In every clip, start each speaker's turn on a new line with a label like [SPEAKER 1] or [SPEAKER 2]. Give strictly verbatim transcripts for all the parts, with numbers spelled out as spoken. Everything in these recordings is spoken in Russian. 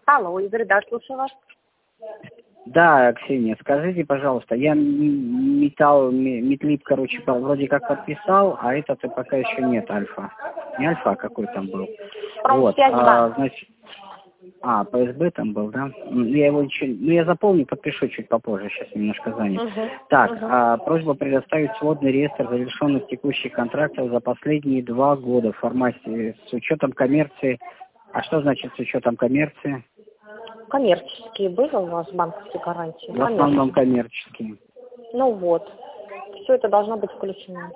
[SPEAKER 1] Алло, Игорь, да, слушаю вас.
[SPEAKER 2] Да, Ксения, скажите, пожалуйста, я м- металл, м- метлип, короче, по- вроде как подписал, а этот и пока еще нет, альфа. Не альфа, а какой там был. Вот, а, значит, а, ПСБ там был, да? М, Я его еще, ну я заполню, подпишу чуть попозже, сейчас немножко занят.
[SPEAKER 1] Угу.
[SPEAKER 2] Так,
[SPEAKER 1] Угу.
[SPEAKER 2] а, просьба предоставить сводный реестр завершенных текущих контрактов за последние два года в формате с учетом коммерции. А что значит с учетом коммерции?
[SPEAKER 1] Коммерческие были у вас банковские гарантии?
[SPEAKER 2] В основном коммерческие.
[SPEAKER 1] Ну вот. Все это должно быть включено.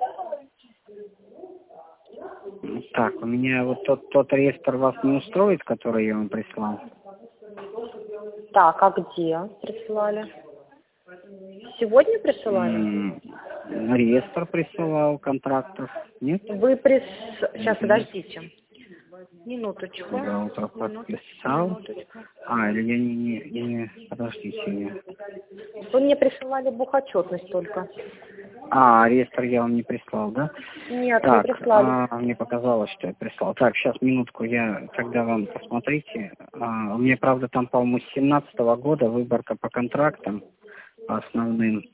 [SPEAKER 2] Так, у меня вот тот, тот реестр вас не устроит, который я вам прислал?
[SPEAKER 1] Так, а где присылали? Сегодня присылали?
[SPEAKER 2] М, Реестр присылал контрактов. Нет?
[SPEAKER 1] Вы прис... Сейчас,
[SPEAKER 2] Нет.
[SPEAKER 1] подождите. Минуточку.
[SPEAKER 2] Я утро подписал.
[SPEAKER 1] Минуточку.
[SPEAKER 2] А, или я не, не, не... Подождите. Я...
[SPEAKER 1] Вы мне присылали бухотчетность только.
[SPEAKER 2] А, реестр я вам не прислал, да?
[SPEAKER 1] Нет,
[SPEAKER 2] так,
[SPEAKER 1] не прислали.
[SPEAKER 2] А, мне показалось, что я прислал. Так, сейчас, минутку, я тогда вам посмотрите. А, у меня, правда, там, по-моему, с семнадцатого года выборка по контрактам, по основным.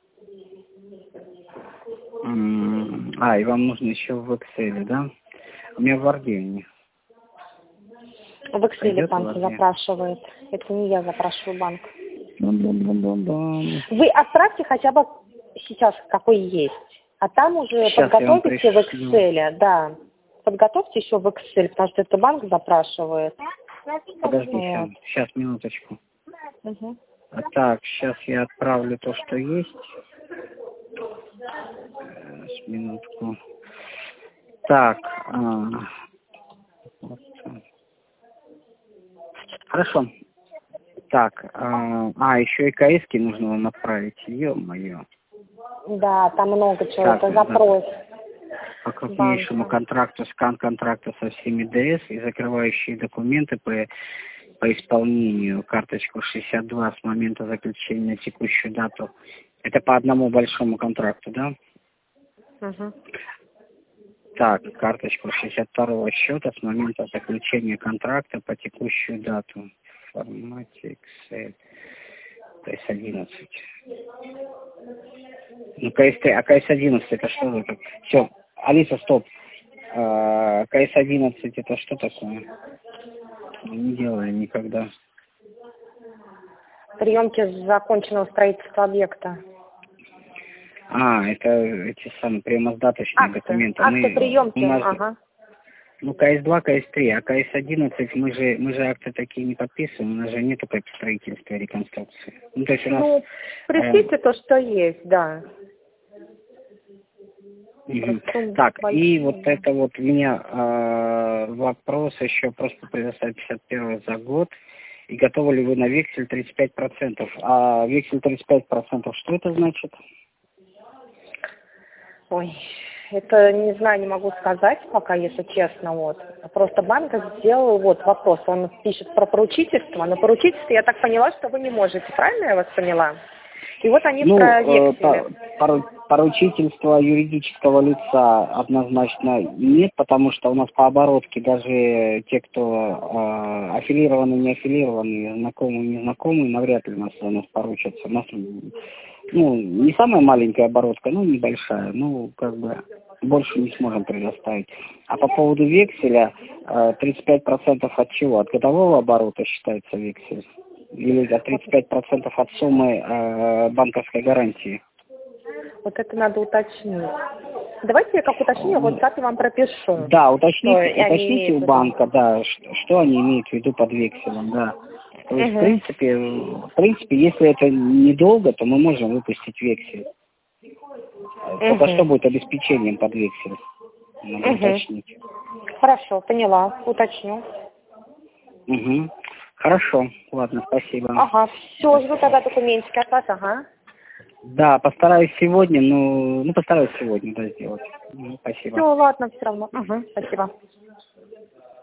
[SPEAKER 2] М, А, и вам нужно еще в Excel, да? У меня в Word.
[SPEAKER 1] В Excel
[SPEAKER 2] Пойдет
[SPEAKER 1] банк
[SPEAKER 2] в Word?
[SPEAKER 1] запрашивает. Это не я запрашиваю банк.
[SPEAKER 2] Бам-бам-бам-бам-бам.
[SPEAKER 1] Вы отправьте хотя бы сейчас какой есть. А там уже
[SPEAKER 2] Сейчас
[SPEAKER 1] подготовите в
[SPEAKER 2] пришлю.
[SPEAKER 1] Excel, да. Подготовьте еще в Excel, потому что это банк запрашивает.
[SPEAKER 2] Подожди,
[SPEAKER 1] Вот.
[SPEAKER 2] сейчас, сейчас, минуточку.
[SPEAKER 1] Угу.
[SPEAKER 2] А так, сейчас я отправлю то, что есть. Сейчас, минутку. Так, а, вот. Хорошо. Так, а, а еще и КСки нужно вам отправить. Ё-моё.
[SPEAKER 1] Да, там много чего.
[SPEAKER 2] Так,
[SPEAKER 1] Это запрос.
[SPEAKER 2] По крупнейшему
[SPEAKER 1] банка.
[SPEAKER 2] контракту, скан контракта со всеми ДС и закрывающие документы по, по исполнению, карточку шестьдесят два с момента заключения на текущую дату. Это по одному большому контракту, да?
[SPEAKER 1] Угу.
[SPEAKER 2] Так, карточку шестьдесят второго счета с момента заключения контракта по текущую дату. В формате Excel. КС одиннадцать. Ну, КС три, а КС одиннадцать это что за... Все, Алиса, стоп. А, КС одиннадцать это что такое? Не делали никогда.
[SPEAKER 1] Приемки законченного строительства объекта.
[SPEAKER 2] А, это эти самые приемо-сдаточные
[SPEAKER 1] Акты.
[SPEAKER 2] документы.
[SPEAKER 1] Акты
[SPEAKER 2] Мы,
[SPEAKER 1] приемки.
[SPEAKER 2] у нас,
[SPEAKER 1] Ага.
[SPEAKER 2] ну, КС два, КС три, а КС одиннадцать мы же, мы же акты такие не подписываем, у нас же нету как строительства и реконструкции. Ну, то есть у нас...
[SPEAKER 1] Ну, пришлите
[SPEAKER 2] э,
[SPEAKER 1] то, что есть, да.
[SPEAKER 2] Угу.
[SPEAKER 1] Просто
[SPEAKER 2] Так,
[SPEAKER 1] большие.
[SPEAKER 2] и вот это вот у меня э, вопрос еще просто предоставить пятьдесят первый за год. И готовы ли вы на вексель тридцать пять процентов? А вексель тридцать пять процентов, что это значит?
[SPEAKER 1] Ой, это не знаю, не могу сказать пока, если честно. Вот. Просто банк сделал вот вопрос. Он пишет про поручительство. На поручительстве я так поняла, что вы не можете. Правильно я вас поняла? И вот они
[SPEAKER 2] Ну,
[SPEAKER 1] про
[SPEAKER 2] э,
[SPEAKER 1] вексель.
[SPEAKER 2] по- поручительство юридического лица однозначно нет, потому что у нас по оборотке даже те, кто э, аффилированы, не аффилированы, знакомые, не знакомые, навряд ли у нас, у нас поручатся. У нас, ну, не самая маленькая оборотка, ну, небольшая, ну, как бы больше не сможем предоставить. А по поводу векселя, э, тридцать пять процентов от чего? От годового оборота считается вексель? Или за тридцать пять процентов от суммы э, банковской гарантии?
[SPEAKER 1] Вот это надо уточнить. Давайте я как уточню, в WhatsApp вам пропишу.
[SPEAKER 2] Да, уточните,
[SPEAKER 1] что
[SPEAKER 2] уточните у банка, да, что, что они имеют в виду под векселем, да. То есть,
[SPEAKER 1] Угу.
[SPEAKER 2] в принципе, в принципе, если это недолго, то мы можем выпустить вексель. Только
[SPEAKER 1] Угу.
[SPEAKER 2] что будет обеспечением под вексель? Надо
[SPEAKER 1] Угу.
[SPEAKER 2] уточнить.
[SPEAKER 1] Хорошо, поняла, уточню.
[SPEAKER 2] Угу. Хорошо, ладно, спасибо.
[SPEAKER 1] Ага, все, жду тогда документики от вас, ага.
[SPEAKER 2] Да, постараюсь сегодня, ну, ну постараюсь сегодня, да, сделать. Ну, спасибо.
[SPEAKER 1] Все, ладно, все равно. Угу, спасибо.